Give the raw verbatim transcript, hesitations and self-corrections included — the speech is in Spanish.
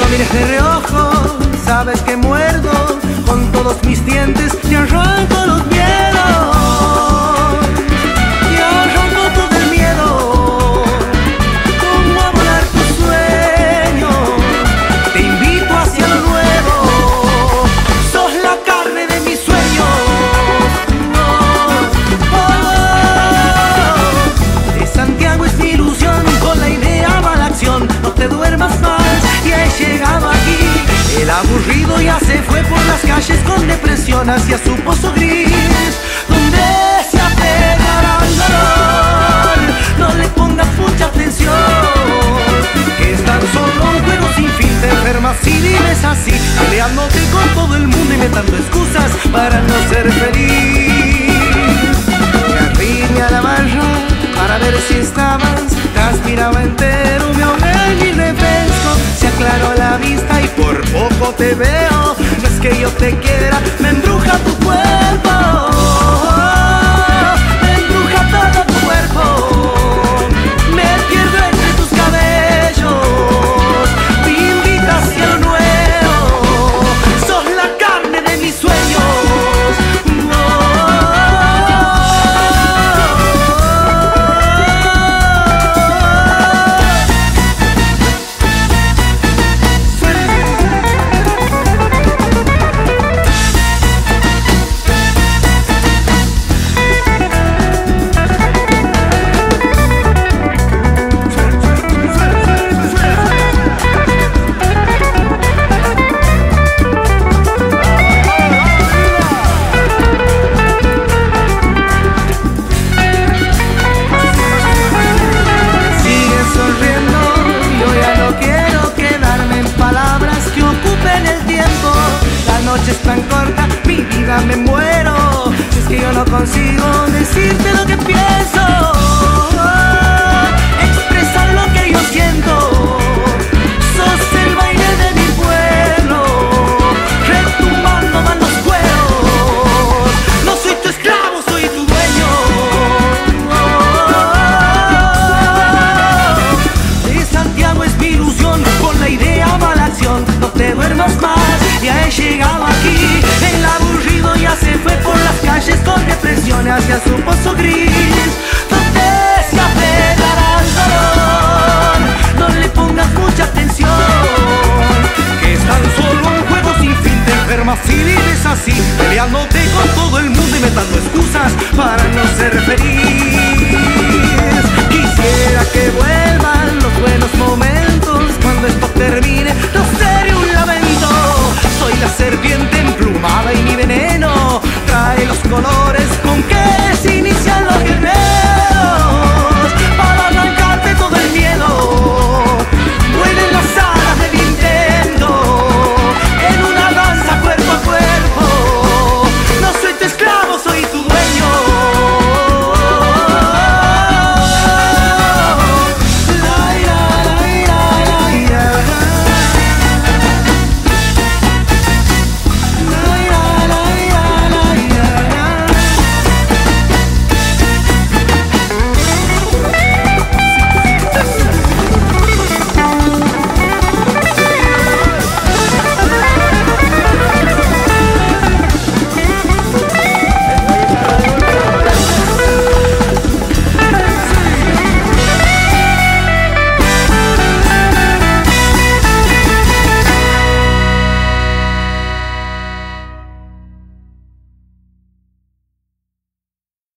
mires de reojo, sabes que muerdo con todos mis dientes, te arranco los miedos, te arranco todo el miedo. Pongo a volar tus sueños, te invito hacia lo nuevo. Sos la carne de mis sueños. Oh, oh. De Santiago es mi ilusión, con la idea va la acción. No te duermas más, ya he llegado aquí. El aburrido ya se fue por las calles con depresión hacia su pozo gris, donde se apegará el dolor. No le pongas mucha atención, que es tan solo un juego sin fin. Te enfermas y vives así, peleándote con todo el mundo, inventando excusas para no ser feliz. Me arrime a la barra para ver si estabas, transpiraba entero, me ahogué en mi refresco. Se aclaró la vista y por poco te veo. No es que yo te quiera, me embruja tu cuerpo, me embruja todo tu cuerpo. Me pierdo entre tus cabellos, te invita hacia lo nuevo. Sos la carne de mis sueños. La noche es tan corta, mi vida me muero. Si es que yo no consigo decirte lo que pienso, expresar lo que yo siento. Sos el baile de mi pueblo, retumbando van los cueros. No soy tu esclavo, soy tu dueño. De Santiago es mi ilusión, con la idea va la acción. No te duermas más, ya he llegado aquí. El aburrido ya se fue por las calles con depresión hacia su pozo gris,